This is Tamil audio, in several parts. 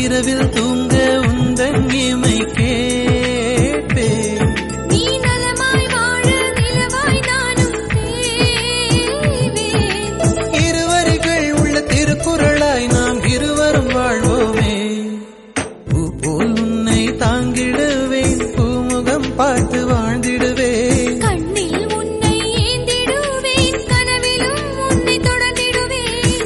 இரவில் தூங்க உந்தன் இமை கேட்பேன். நீ நலமாய் வாழ நிலவாய் நானும் தேவேன். இருவரிகள் உள்ள திருக்குறளாய் நாம் இருவரும் வாழ்வோமே. பூ போல் உன்னை தாங்கிடுவேன், பூமுகம் பார்த்து வாழ்ந்திடுவேன். கண்ணில் உன்னை ஏந்திடுவேன், கனவிலும் உன்னை தொடர்ந்திடுவேன்.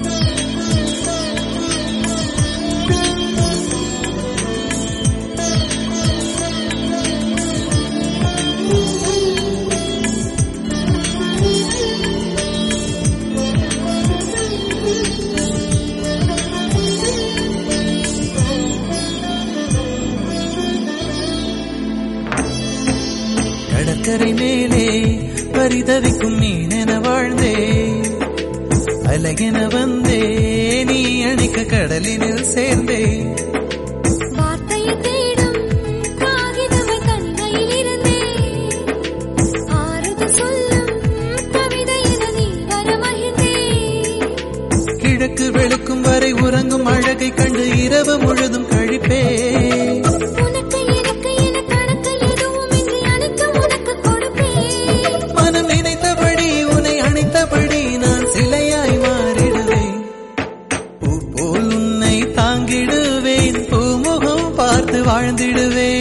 கடற்கரை மேலே பரிதவிக்கும் மீனென வாழ்ந்தே, அழகென வந்தே நீ அணைக்க கடலினில் சேர்ந்தே. வார்த்தையை தேடும் காகிதமை தனிமையில் இருந்தே, ஆறுதல் சொல்லும் கவிதை என நீ வர மகிழ்ந்தே. கிழக்கு வெளுக்கும் வரை உறங்கும் அழகை கண்டு இரவு முழுதும் கழிப்பே. உனக்கு எனக்கு என கணக்கு எதுவும் இன்றி அனைத்தும் உனக்கு கொடுப்பேன். மனம் நினைத்தபடி உன்னை அணைத்தபடி நான் சிலையாய் மாறிடுவேன். பூ போல் உன்னை தாங்கிடுவேன், பூமுகம் பார்த்து வாழ்ந்திடுவேன்.